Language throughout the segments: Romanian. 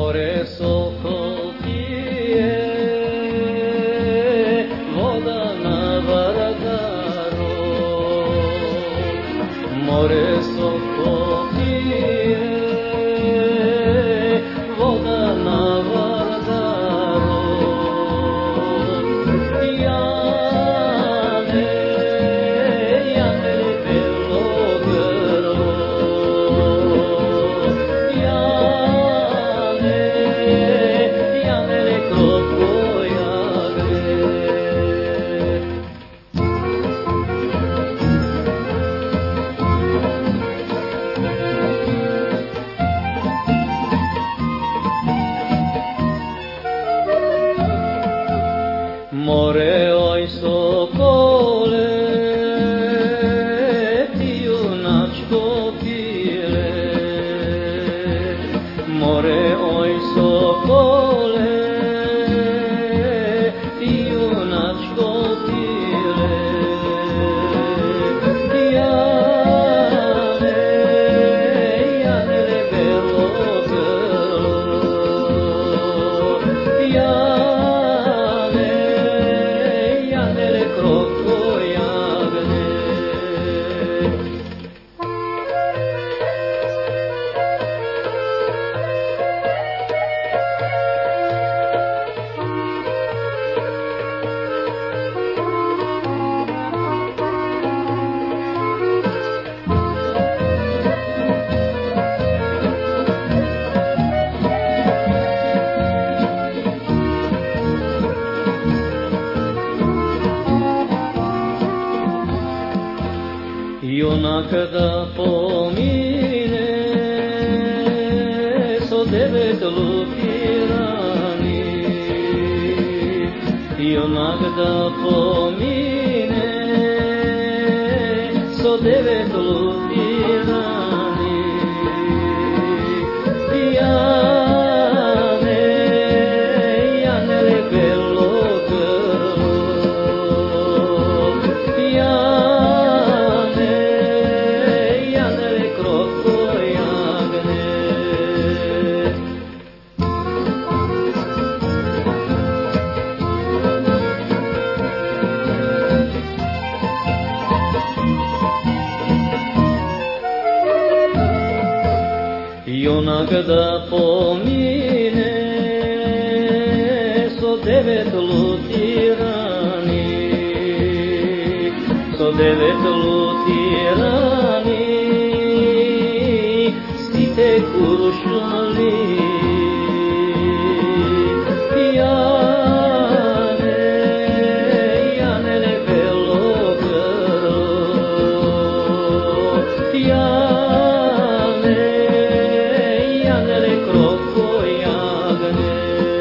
More sokol pije, voda na Vardaru. More sokol pije, voda na Vardaru. Jane, Jane belo grlo, Jane, Jane krotko jagre. More oj sokole, ti junačko pile. More oj sokole, ti junačko pile. Jane, Jane belo grlo, Jane, Jane krotko jagne. Junak da pomine so 9 lupirani. Junak da pomine so 9 lupirani. Jane, Jane belo grlo, Jane, Jane krotko jagne. Junak da pomine so 9 lutirani, so 9 lutirani, stite kuršumli. Jane, Jane belo grlo, Jane, Jane krotko jagne.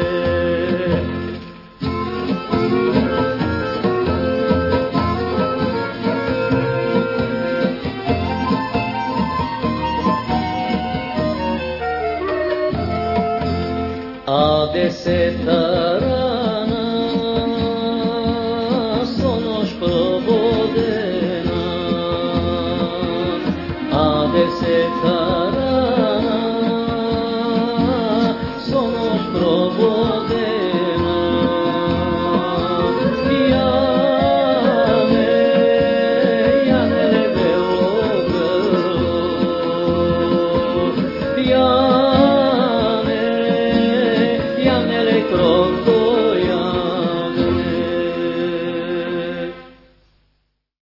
A 10 rana sonoš probodena, a 10 rana sonoš probodena. Jane, Jane belo grlo, Jane,